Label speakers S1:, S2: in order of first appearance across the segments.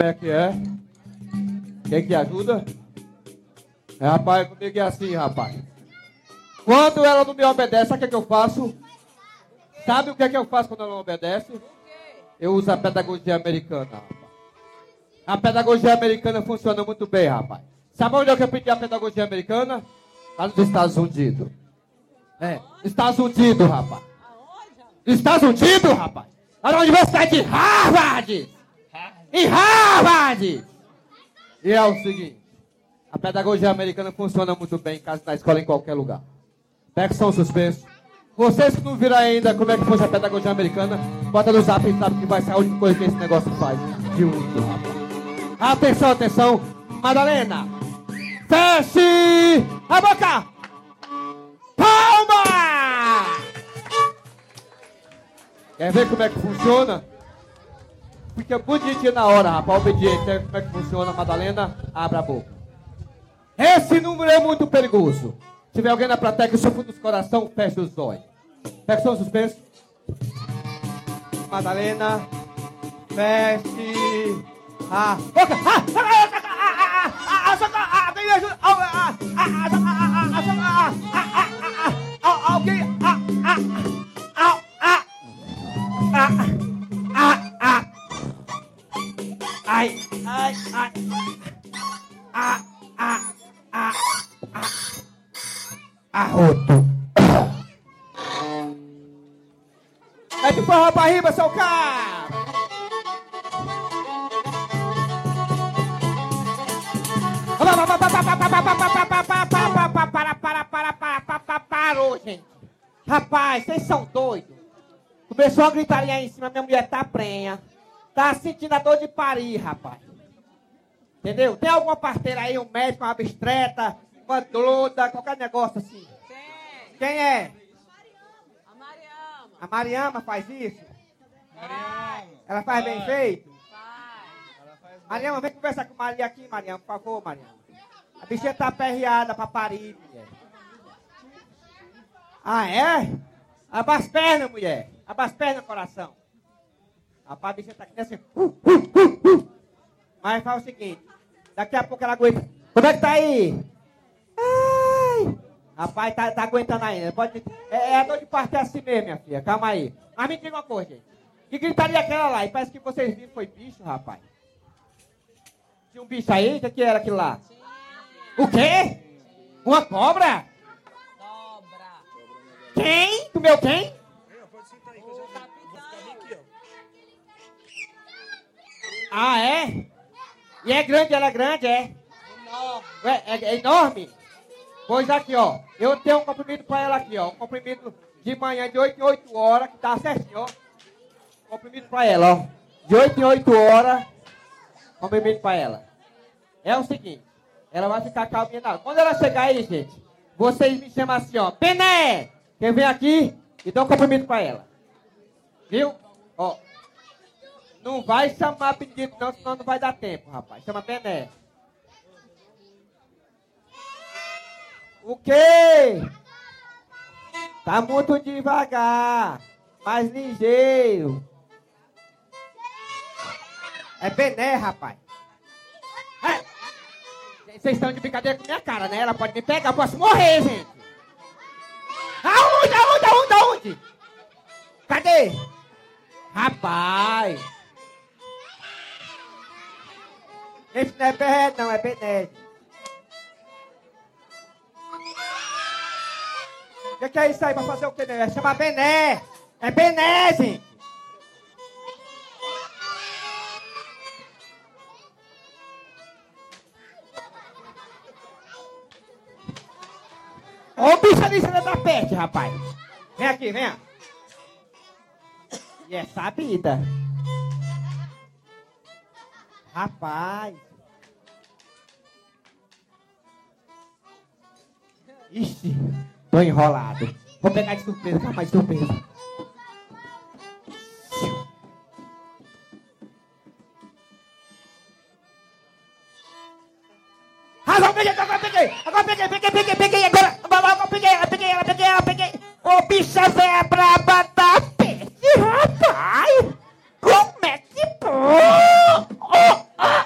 S1: como é que é? Quem que ajuda? Rapaz, comigo é assim, rapaz. Quando ela não me obedece, sabe o que eu faço? Sabe o que eu faço quando ela não obedece? Eu uso a pedagogia americana, rapaz. A pedagogia americana funciona muito bem, rapaz. Sabe onde é que eu pedi a pedagogia americana? Lá nos Estados Unidos. Estados Unidos, rapaz. Estados Unidos, rapaz. Lá na Universidade de Harvard. Em Harvard. E é o seguinte. A pedagogia americana funciona muito bem em casa, na escola, em qualquer lugar. Pega som suspenso. Vocês que não viram ainda como é que funciona a pedagogia americana, bota no zap e sabe que vai ser a única coisa que esse negócio faz. De único, rapaz. Atenção, atenção. Madalena. Feche a boca. Palma. Quer ver como é que funciona? Fica bonitinho na hora, rapaz. Obediente. Quer ver como é que funciona, Madalena? Abra a boca. Esse número é muito perigoso. Se tiver alguém na plateia que sofre dos coração, fecha os olhos. Pega o som suspenso. Madalena. Feche a boca. Alguém me ajuda. Alguém. Ai. Arroto. É de forró pra riba, seu cara. Parou, gente. Rapaz, vocês são doidos. Começou a gritaria aí em cima, minha mulher tá prenha. Tá sentindo a dor de parir, rapaz. Entendeu? Tem alguma parteira aí, um médico, uma obstetra, uma doida, qualquer negócio assim?
S2: Tem.
S1: Quem é?
S2: A Mariama.
S1: A Mariama faz isso?
S2: Mariama.
S1: Ela faz bem feito?
S2: Faz.
S1: Mariama, vem conversar com Maria aqui, Mariama, por favor, Mariama. A bichinha tá aperreada pra parir, mulher. Ah, é? Aba as pernas, mulher. Aba as pernas, coração. Rapaz, a bichinha tá aqui assim. Mas faz o seguinte. Daqui a pouco ela aguenta. Como é que tá aí? Ai. Rapaz, tá aguentando ainda. Pode... É a dor de parto é assim mesmo, minha filha. Calma aí. Mas me diga uma coisa, gente. Que gritaria aquela lá? E parece que vocês viram foi bicho, rapaz. Tinha um bicho aí? O que era aquilo lá? O quê? Uma cobra?
S2: Cobra.
S1: Quem? Tu meu quem?
S3: Pode sentar aí, que eu já vou ficar bem aqui, ó.
S1: Ah, é? E é grande, ela é grande, é?
S2: Enorme.
S1: Ué, é enorme? Pois aqui, ó. Eu tenho um comprimido pra ela aqui, ó. Um comprimido de manhã de 8 em 8 horas, que tá certinho, ó. Comprimido pra ela, ó. De 8 em 8 horas, comprimido pra ela. É o seguinte, ela vai ficar calminha na hora. Quando ela chegar aí, gente, vocês me chamam assim, ó. Pené! Quem vem aqui e dá um comprimido pra ela. Viu? Ó. Não vai chamar pedido não, senão não vai dar tempo, rapaz. Chama Pené. O quê? Tá muito devagar. Mais ligeiro. É Bené, rapaz. É. Vocês estão de brincadeira com minha cara, né? Ela pode me pegar, eu posso morrer, gente. Aonde? Cadê? Rapaz. Esse não é Bené, não, é Bené. O que é isso aí pra fazer o quê, né? Chama Bené. É Bené, gente. Ô, bicho ali, você da peste, rapaz. Vem aqui, vem. E é sabida. Rapaz. Ixi, tô enrolado. Vou pegar de surpresa, calma, de surpresa. Agora peguei. Ô, bicha véia braba da peste, rapaz. Como é que pô?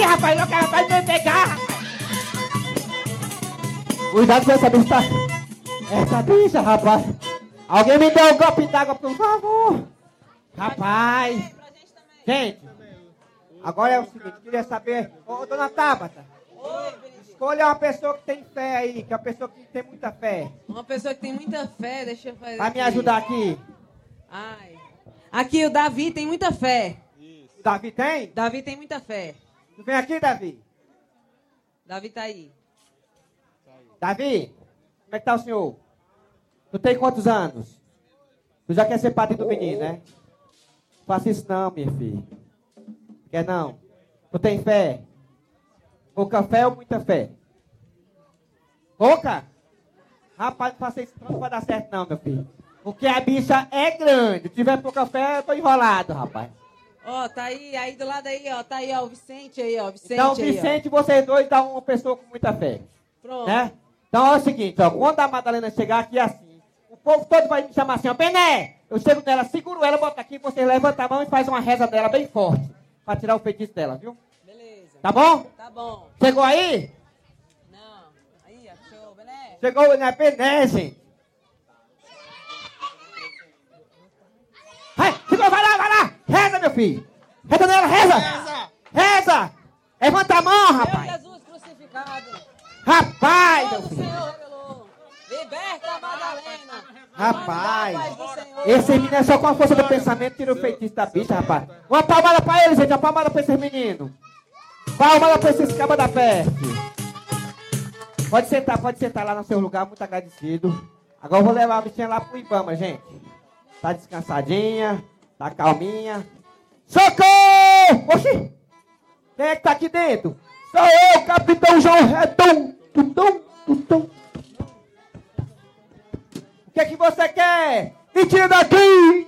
S1: Ih, rapaz, não quero mais me pegar, rapaz. Cuidado com essa bicha. Essa bicha, rapaz. Alguém me dê um golpe d'água, por favor. Rapaz. Gente, agora é o seguinte, queria saber... Ô, dona Tabata. Escolha uma pessoa que tem fé aí, que é uma pessoa que tem muita fé.
S2: Uma pessoa que tem muita fé, deixa eu fazer.
S1: Vai me ajudar aqui.
S2: Ai. Aqui o Davi tem muita fé.
S1: O Davi tem?
S2: Davi tem muita fé.
S1: Tu vem aqui, Davi?
S2: Davi tá aí.
S1: Davi, como é que tá o senhor? Tu tem quantos anos? Tu já quer ser padrinho do menino, né? Não faça isso não, minha filha. Quer não? Tu tem fé? Pouca fé ou muita fé? Pouca? Rapaz, não faça isso não vai dar certo não, meu filho. Porque a bicha é grande. Se tiver pouca fé, eu tô enrolado, rapaz.
S2: Ó, tá aí do lado aí, ó. Tá aí, ó, o Vicente aí, ó. Vicente
S1: Então,
S2: aí,
S1: Vicente, vocês dois dão uma pessoa com muita fé.
S2: Pronto.
S1: Né? Então é o seguinte, ó. Quando a Madalena chegar aqui assim, o povo todo vai me chamar assim, ó. Bené! Eu chego nela, seguro ela, boto aqui, vocês levantam a mão e faz uma reza dela bem forte. Pra tirar o feitiço dela, viu?
S2: Beleza.
S1: Tá bom?
S2: Tá bom.
S1: Chegou aí?
S2: Não. Aí, achou, Bené?
S1: Chegou, né? Bené, gente. Chegou, vai lá! Reza, meu filho! Reza nela, reza! Reza! Levanta a mão,
S2: Meu
S1: rapaz!
S2: Jesus crucificado.
S1: Rapaz, meu
S2: Todo o
S1: filho!
S2: Senhor revelou. Liberta a Madalena.
S1: Rapaz,
S2: Em nome da paz do Senhor.
S1: esse menino é só com a força do pensamento tira o feitiço da bicha, rapaz. Uma palmada pra ele, gente, uma palmada pra esses meninos. Palmada pra esses cabas da peste. Pode sentar lá no seu lugar, muito agradecido. Agora eu vou levar a bichinha lá pro Ibama, gente. Tá descansadinha, tá calminha. Socorro! Oxi! Quem é que tá aqui dentro? Sou eu, Capitão João Redondo. O que é que você quer? Me tira daqui!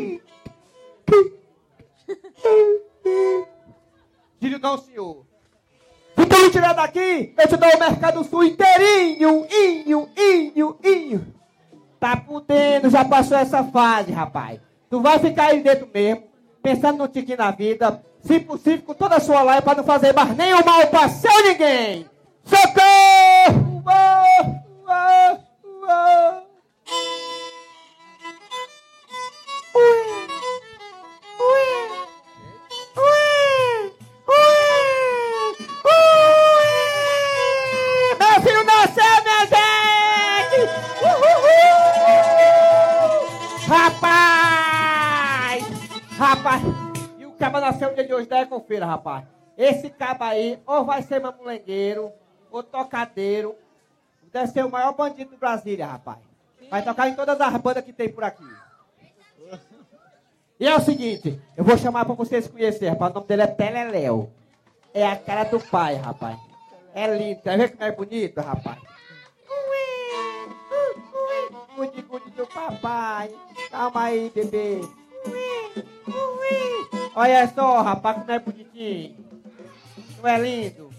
S1: Tira não, senhor. Se tu me tirar daqui, eu te dou o Mercado Sul inteirinho. Inho. Tá podendo, já passou essa fase, rapaz. Tu vai ficar aí dentro mesmo, pensando no tiquinho na vida, se possível, com toda a sua laia, pra não fazer mais nenhum mal pra seu ninguém. Socorro! Meu filho nasceu, minha gente! Rapaz! E o caba nasceu no dia de hoje, daí confira, rapaz. Esse caba aí, ou vai ser mamulengueiro, ou tocadeiro. Deve ser o maior bandido do Brasília, rapaz. Vai tocar em todas as bandas que tem por aqui. E é o seguinte, eu vou chamar pra vocês conhecerem, rapaz. O nome dele é Teleléu. É a cara do pai, rapaz. É lindo. Quer ver como é bonito, rapaz? Cuide do papai. Calma aí, bebê. Olha só, rapaz, como é bonitinho. Não é lindo?